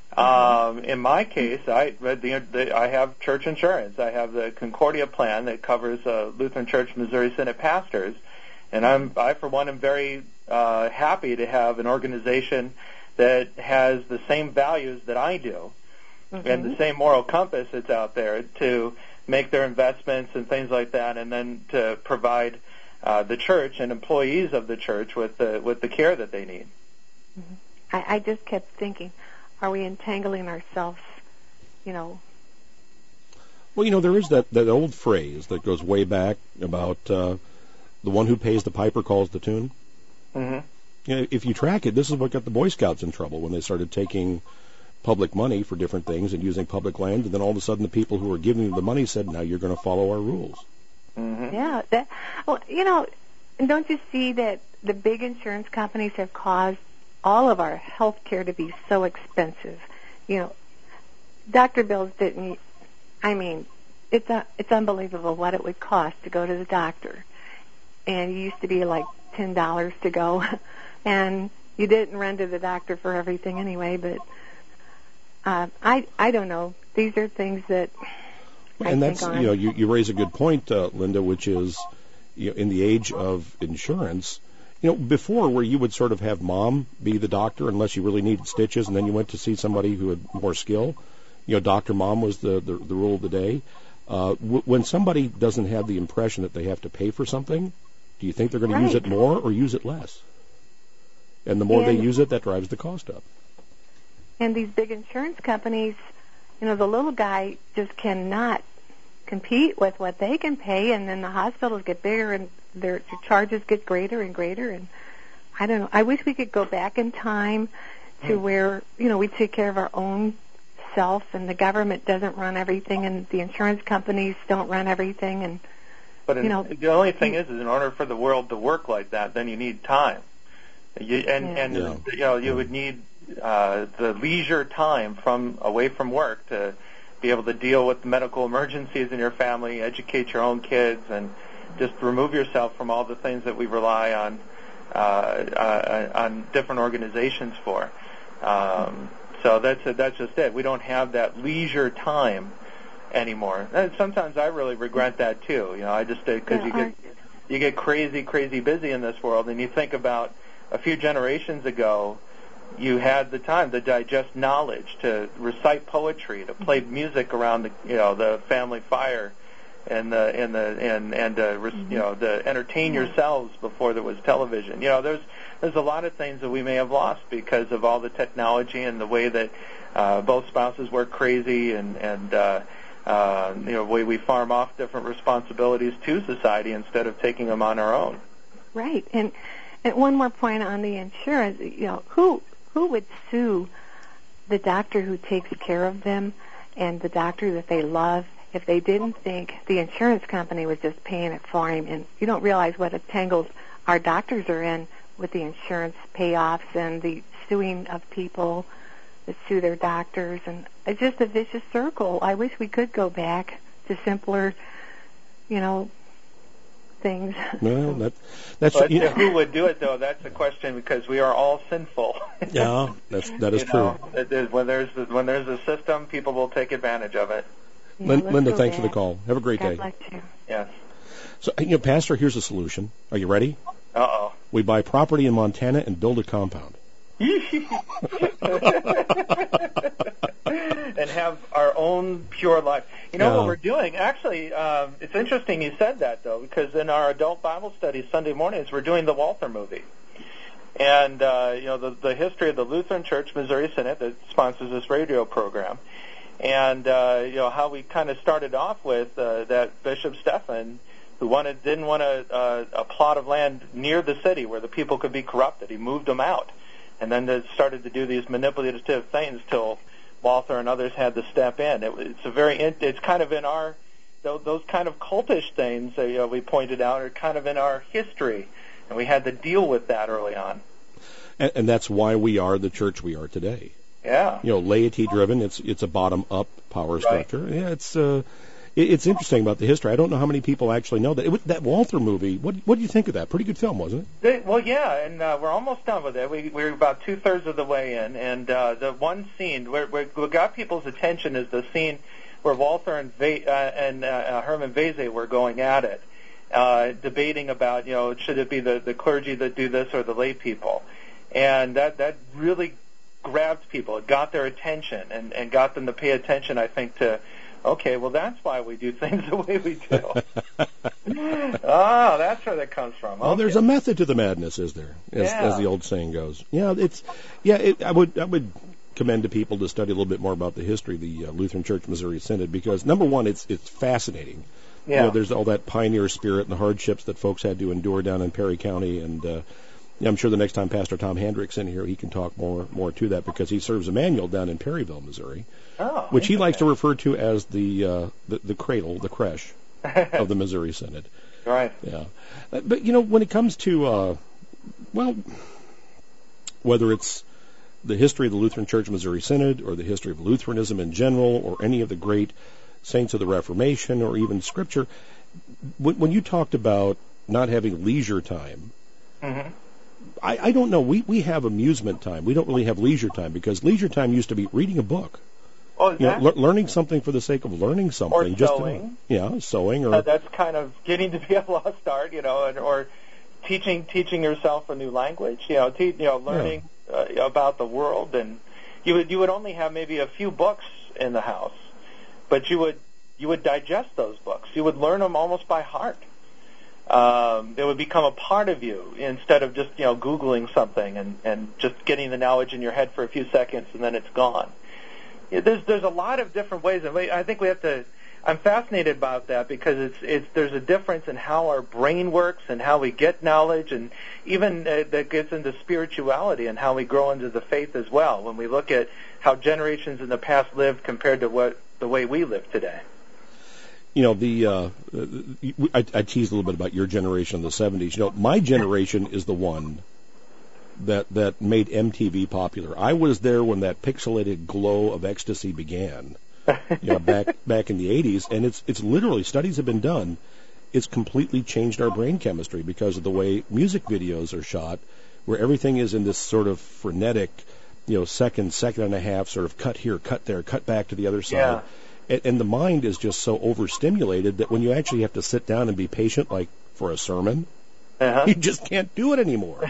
Um, in my case, I read the, the I have church insurance. I have the Concordia plan that covers uh, Lutheran Church Missouri Synod pastors, and I'm I for one am very uh, happy to have an organization that has the same values that I do, mm-hmm. and the same moral compass that's out there to make their investments and things like that, and then to provide uh, the church and employees of the church with the with the care that they need. Mm-hmm. I, I just kept thinking, are we entangling ourselves, you know? Well, you know, there is that, that old phrase that goes way back about uh, the one who pays the piper calls the tune. Mm-hmm. You know, if you track it, this is what got the Boy Scouts in trouble when they started taking public money for different things and using public land, and then all of a sudden the people who were giving them the money said, now you're going to follow our rules. Mm-hmm. Yeah. That, well, you know, don't you see that the big insurance companies have caused all of our health care to be so expensive? You know, doctor bills didn't, I mean, it's a, it's unbelievable what it would cost to go to the doctor. And it used to be like ten dollars to go. And you didn't run to the doctor for everything anyway, but uh, I I don't know. These are things that I and think that's, on. you know, you, you raise a good point, uh, Linda, which is, you know, in the age of insurance, you know, before where you would sort of have mom be the doctor unless you really needed stitches, and then you went to see somebody who had more skill. You know, Doctor Mom was the, the, the rule of the day. Uh, w- when somebody doesn't have the impression that they have to pay for something, do you think they're going Right. to use it more or use it less? And the more And- they use it, that drives the cost up. And these big insurance companies, you know, the little guy just cannot compete with what they can pay, and then the hospitals get bigger and their, their charges get greater and greater. And I don't know. I wish we could go back in time to Mm. where, you know, we take care of our own self, and the government doesn't run everything, and the insurance companies don't run everything. And But in, you know, the only thing is, is in order for the world to work like that, then you need time. You, and Yeah. and Yeah. you know, you would need uh, the leisure time from away from work to be able to deal with medical emergencies in your family, educate your own kids, and just remove yourself from all the things that we rely on uh, uh, on different organizations for. Um, so that's that's just it. We don't have that leisure time anymore. And sometimes I really regret that too. You know, I just because Yeah, you get you get crazy, crazy busy in this world, and you think about a few generations ago, you had the time to digest knowledge, to recite poetry, to play music around the you know the family fire, and the and the and and uh, you know to entertain yourselves before there was television. You know, there's there's a lot of things that we may have lost because of all the technology and the way that uh, both spouses work crazy and and uh, uh, you know way we farm off different responsibilities to society instead of taking them on our own. right. And and one more point on the insurance. You know, who who would sue the doctor who takes care of them and the doctor that they love if they didn't think the insurance company was just paying it for him? And you don't realize what a tangle our doctors are in with the insurance payoffs and the suing of people that sue their doctors. And it's just a vicious circle. I wish we could go back to simpler, you know, things. Well, that, that's But you know, who would do it, though? That's a question because we are all sinful. yeah, that's that is You true. know, it is- when there's when there's a system, people will take advantage of it. Yeah, Lin- let's Linda, go thanks for the back. call. Have a great God day. bless you. Yes. So, you know, Pastor, here's a solution. Are you ready? Uh oh. We buy property in Montana and build a compound. And have our own pure life. You know Yeah. what we're doing? Actually, um, it's interesting you said that, though, because in our adult Bible studies Sunday mornings, we're doing the Walther movie. and uh, you know the, the history of the Lutheran Church Missouri Synod that sponsors this radio program, and uh, you know how we kind of started off with uh, that Bishop Stephan, who wanted didn't want a, a, a plot of land near the city where the people could be corrupted. He moved them out, and then they started to do these manipulative things till Walther and others had to step in. It, it's a very it's kind of in our those kind of cultish things that you know, we pointed out are kind of in our history, and we had to deal with that early on. And, and that's why we are the church we are today. Yeah. You know, laity driven. It's it's a bottom up power structure. Right. Yeah, it's uh, it, it's interesting about the history. I don't know how many people actually know that. It, that Walther movie. What what do you think of that? Pretty good film, wasn't it? They, well, yeah, and uh, we're almost done with it. We we're about two thirds of the way in, and uh, the one scene where, where what got people's attention is the scene where Walther and Va- uh, and uh, Herman Veze were going at it, uh, debating about, you know, should it be the, the clergy that do this or the lay people, and that that really grabbed people. It got their attention and, and got them to pay attention, I think, to, okay, well, that's why we do things the way we do. Oh, that's where that comes from. Well, okay. There's a method to the madness, is there? As, yeah. as the old saying goes. Yeah, it's yeah. It, I would I would. commend to people to study a little bit more about the history of the uh, Lutheran Church Missouri Synod, because number one, it's it's fascinating. Yeah. You know, there's all that pioneer spirit and the hardships that folks had to endure down in Perry County, and uh, yeah, I'm sure the next time Pastor Tom Hendricks in here, he can talk more more to that, because he serves Emmanuel down in Perryville, Missouri, oh, which he likes to refer to as the uh, the, the cradle, the creche of the Missouri Synod. Right. Yeah, but you know, when it comes to uh, well, whether it's the history of the Lutheran Church Missouri Synod, or the history of Lutheranism in general, or any of the great saints of the Reformation, or even Scripture, when, when you talked about not having leisure time, mm-hmm. I, I don't know, we, we have amusement time. We don't really have leisure time, because leisure time used to be reading a book. Oh, exactly. You know, le- learning something for the sake of learning something. Or just sewing. To, yeah, sewing. Or uh, that's kind of getting to be a lost art, you know, and, or teaching teaching yourself a new language, you know, te- you know, learning... Yeah. Uh, about the world, and you would you would only have maybe a few books in the house, but you would you would digest those books. You would learn them almost by heart. Um, it would become a part of you, instead of just you know Googling something and, and just getting the knowledge in your head for a few seconds and then it's gone. Yeah, there's there's a lot of different ways, and I think we have to. I'm fascinated about that, because it's it's there's a difference in how our brain works and how we get knowledge, and even uh, that gets into spirituality and how we grow into the faith as well. When we look at how generations in the past lived compared to what the way we live today. You know, the uh, I, I teased a little bit about your generation in the seventies. You know, my generation is the one that that made M T V popular. I was there when that pixelated glow of ecstasy began. You know, back back in the eighties, and it's it's literally, studies have been done. It's completely changed our brain chemistry because of the way music videos are shot, where everything is in this sort of frenetic, you know, second, second and a half, sort of cut here, cut there, cut back to the other side. Yeah. And, and the mind is just so overstimulated that when you actually have to sit down and be patient, like for a sermon, uh-huh. you just can't do it anymore.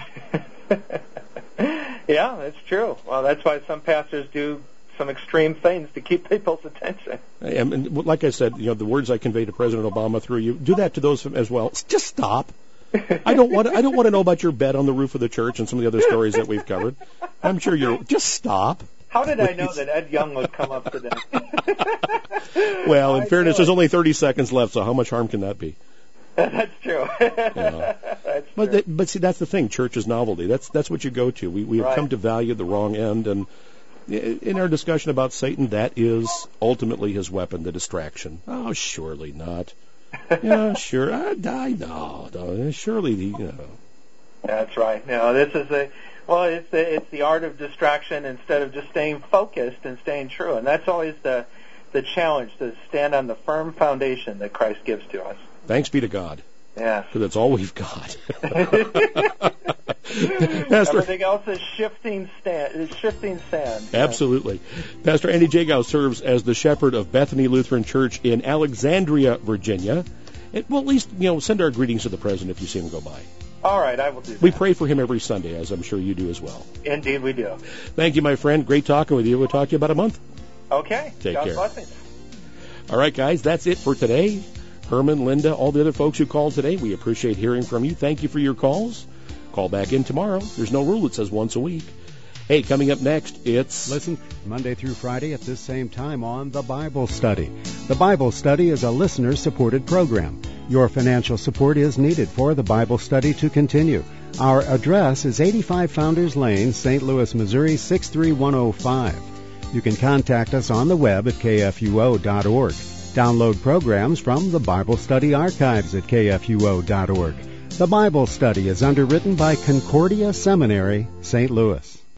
Yeah, that's true. Well, that's why some pastors do some extreme things to keep people's attention. And, and like I said, you know, the words I conveyed to President Obama through you, do that to those as well. Just stop. I don't want to, I don't want to know about your bed on the roof of the church and some of the other stories that we've covered. I'm sure you're just stop. How did I know that Ed Young would come up today? Well, in I fairness, there's only thirty seconds left, so how much harm can that be? That's true. Yeah. That's but true. That, but see, that's the thing. Church is novelty. That's that's what you go to. We we have Right. come to value the wrong end, and in our discussion about Satan, that is ultimately his weapon, the distraction. Oh, surely not. Yeah, sure. I, I no, no, surely the. You know. That's right. No, this is a well. It's the, it's the art of distraction instead of just staying focused and staying true, and that's always the the challenge, to stand on the firm foundation that Christ gives to us. Thanks be to God. Yeah. Because that's all we've got. Pastor, everything else is shifting, stand, is shifting sand. Absolutely. Pastor Andy Jagow serves as the shepherd of Bethany Lutheran Church in Alexandria, Virginia. It, well, at least, you know, send our greetings to the president if you see him go by. All right, I will do that. We pray for him every Sunday, as I'm sure you do as well. Indeed, we do. Thank you, my friend. Great talking with you. We'll talk to you about a month. Okay. Take God's care. blessings. All right, guys, that's it for today. Herman, Linda, all the other folks who called today, we appreciate hearing from you. Thank you for your calls. Call back in tomorrow. There's no rule. It says once a week. Hey, coming up next, it's... Listen, Monday through Friday at this same time on The Bible Study. The Bible Study is a listener-supported program. Your financial support is needed for The Bible Study to continue. Our address is eighty-five Founders Lane, Saint Louis, Missouri, six three one oh five. You can contact us on the web at k f u o dot org. Download programs from the Bible Study archives at k f u o dot org. The Bible Study is underwritten by Concordia Seminary, Saint Louis.